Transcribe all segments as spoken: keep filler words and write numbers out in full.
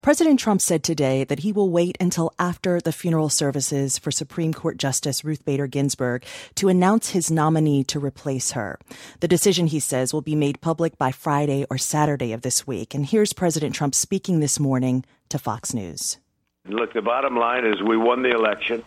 President Trump said today that he will wait until after the funeral services for Supreme Court Justice Ruth Bader Ginsburg to announce his nominee to replace her. The decision, he says, will be made public by Friday or Saturday of this week. And here's President Trump speaking this morning to Fox News. Look, the bottom line is we won the election.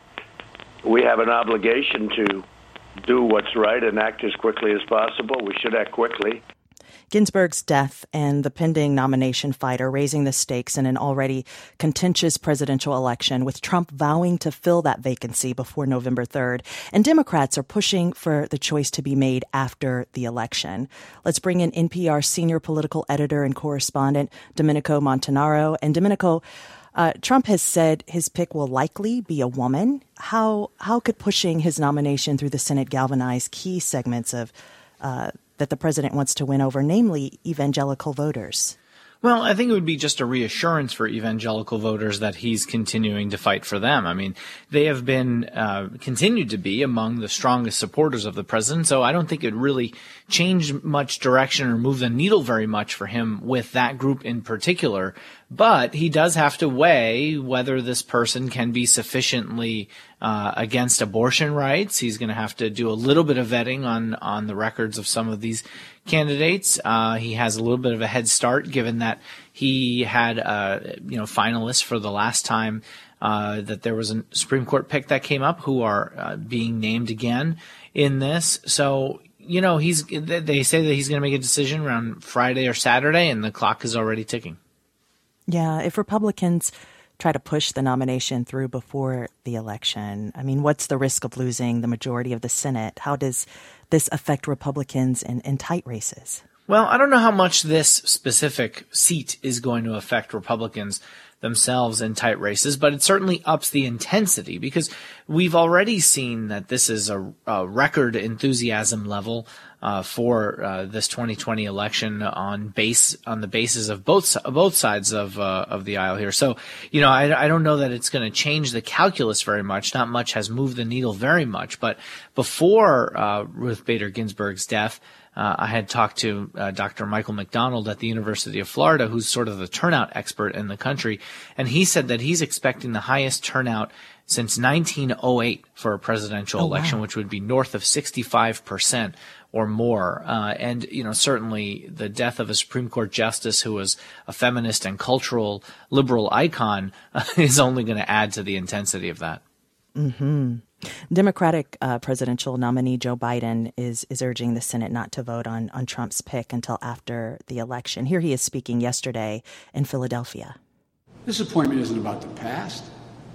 We have an obligation to do what's right and act as quickly as possible. We should act quickly. Ginsburg's death and the pending nomination fight are raising the stakes in an already contentious presidential election, with Trump vowing to fill that vacancy before November third. And Democrats are pushing for the choice to be made after the election. Let's bring in N P R senior political editor and correspondent Domenico Montanaro. And Domenico, uh, Trump has said his pick will likely be a woman. How, how could pushing his nomination through the Senate galvanize key segments of uh that the president wants to win over, namely evangelical voters? Well, I think it would be just a reassurance for evangelical voters that he's continuing to fight for them. I mean, they have been, uh, continued to be among the strongest supporters of the president. So I don't think it really changed much direction or move the needle very much for him with that group in particular. But he does have to weigh whether this person can be sufficiently uh, against abortion rights. He's going to have to do a little bit of vetting on, on the records of some of these candidates. Uh, he has a little bit of a head start, given that he had, uh, you know, finalists for the last time uh, that there was a Supreme Court pick that came up who are uh, being named again in this. So, you know, he's they say that he's going to make a decision around Friday or Saturday, and the clock is already ticking. Yeah, if Republicans try to push the nomination through before the election, I mean, what's the risk of losing the majority of the Senate? How does this affect Republicans in, in tight races? Well, I don't know how much this specific seat is going to affect Republicans themselves in tight races, but it certainly ups the intensity, because we've already seen that this is a, a record enthusiasm level uh, for uh, this twenty twenty election on base on the basis of both both sides of uh, of the aisle here. So, you know, I, I don't know that it's going to change the calculus very much. Not much has moved the needle very much. But before uh, Ruth Bader Ginsburg's death, Uh, I had talked to uh, Doctor Michael McDonald at the University of Florida, who's sort of the turnout expert in the country, and he said that he's expecting the highest turnout since nineteen oh eight for a presidential oh, election, wow. which would be north of sixty-five percent or more. Uh, and, you know, certainly the death of a Supreme Court justice who was a feminist and cultural liberal icon uh, is only going to add to the intensity of that. Mm-hmm. Democratic uh, presidential nominee Joe Biden is is urging the Senate not to vote on, on Trump's pick until after the election. Here he is speaking yesterday in Philadelphia. This appointment isn't about the past.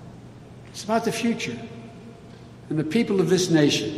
It's about the future. And the people of this nation,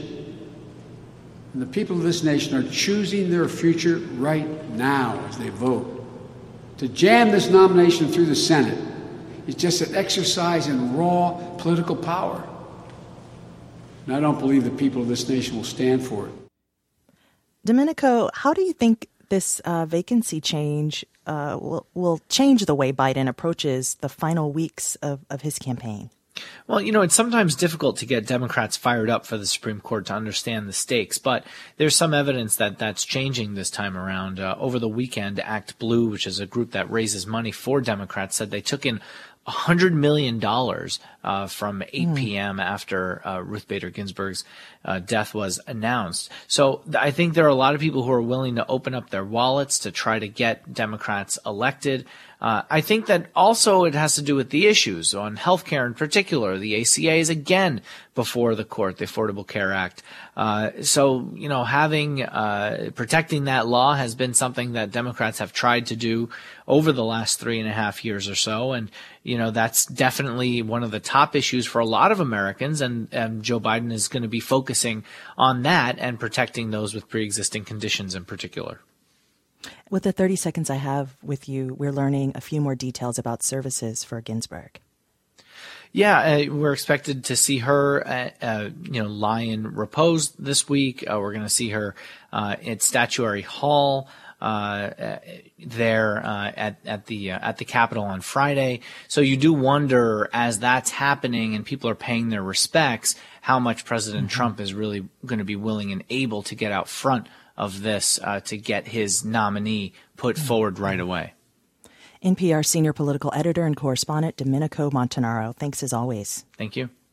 and the people of this nation are choosing their future right now as they vote. To jam this nomination through the Senate is just an exercise in raw political power. And I don't believe the people of this nation will stand for it. Domenico, how do you think this uh, vacancy change uh, will, will change the way Biden approaches the final weeks of, of his campaign? Well, you know, it's sometimes difficult to get Democrats fired up for the Supreme Court to understand the stakes, but there's some evidence that that's changing this time around. Uh, over the weekend, Act Blue, which is a group that raises money for Democrats, said they took in one hundred million dollars uh, from eight p.m. Mm. after uh, Ruth Bader Ginsburg's uh, death was announced. So th- I think there are a lot of people who are willing to open up their wallets to try to get Democrats elected. Uh, I think that also it has to do with the issues on healthcare in particular. The A C A is again before the court, the Affordable Care Act. Uh, so, you know, having, uh, protecting that law has been something that Democrats have tried to do over the last three and a half years or so. And, you know, that's definitely one of the top issues for a lot of Americans. And, and Joe Biden is going to be focusing on that and protecting those with pre-existing conditions in particular. With the thirty seconds I have with you, we're learning a few more details about services for Ginsburg. Yeah, uh, we're expected to see her, uh, uh, you know, lie in repose this week. Uh, we're going to see her uh, at Statuary Hall uh, there uh, at at the uh, at the Capitol on Friday. So you do wonder, as that's happening and people are paying their respects, how much President mm-hmm. Trump is really going to be willing and able to get out front of this uh, to get his nominee put forward right away. N P R senior political editor and correspondent Domenico Montanaro. Thanks as always. Thank you.